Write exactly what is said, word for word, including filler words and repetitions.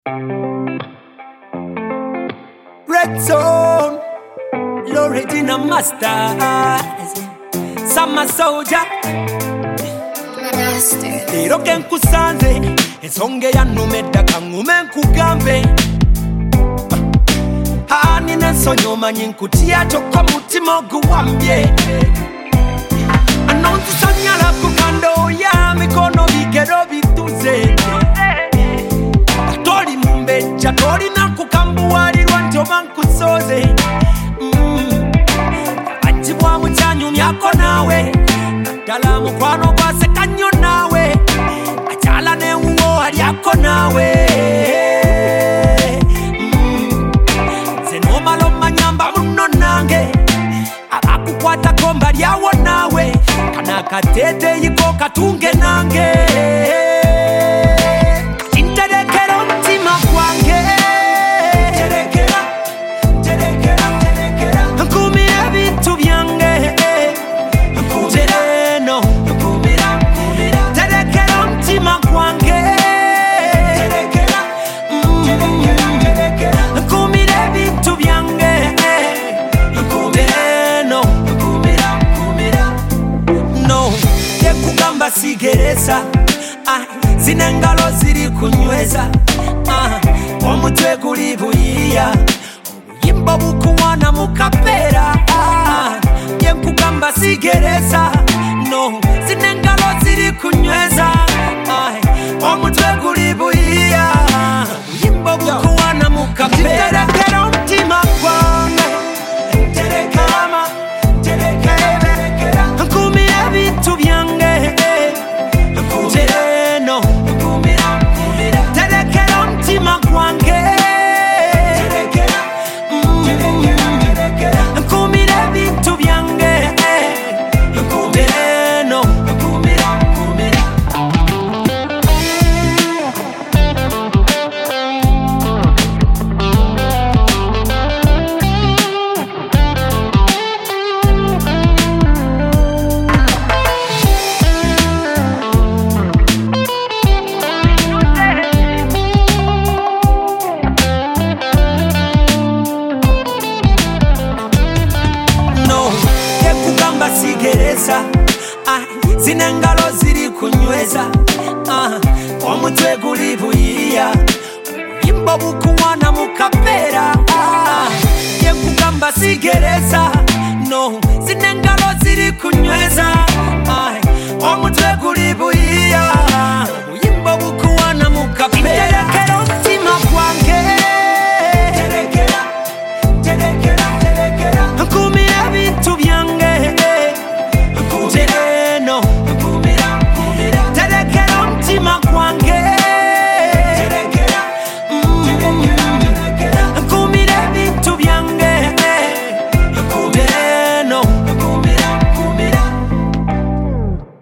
Red Zone, Loretta Masters, Summer Soldier. Lero kenkusanze ensonge yanumedda kangume nkugambe hani nensonyi omanyi nkutya kyokka mutima oguwambye anonzisanyala ku kando ya mikono bigero bituze toli mumbejja tolina kukambuwalirwa nti oba nkusoze ajibwa mu kyanyumyako naawe ddala mukwano gwaseka nnyo naawe akyala newuwo alyako naawe nze nomala omanyamba muno nange abakukwatako mbalyawo naawe kana akateeteyiko katunge nange kinterekera omutima gwange nkumira ebintu byange nkutereno terekera omutima gwange nkumira ebintu byange nkutereno no tekugamba sigereza zina engalo ziri kunyweza omutwe guli buyiya obuyimba bukuwana mu kapeera yenkugamba sigereza no zina engalo ziri kunyweza omutwe guli buyiya obuyimba bukuwana mu kapeera terekera omutima gwange terekama terekera nkumira ebintu byange nkutereno terekera omutima gwange nkumira ebintu byange nkutereno sigereza zina engalo ziri kunyweza omutwe guli buyiya obuyimba bukuwana mu kapeera yenkugamba sigereza no zina engalo ziri kunyweza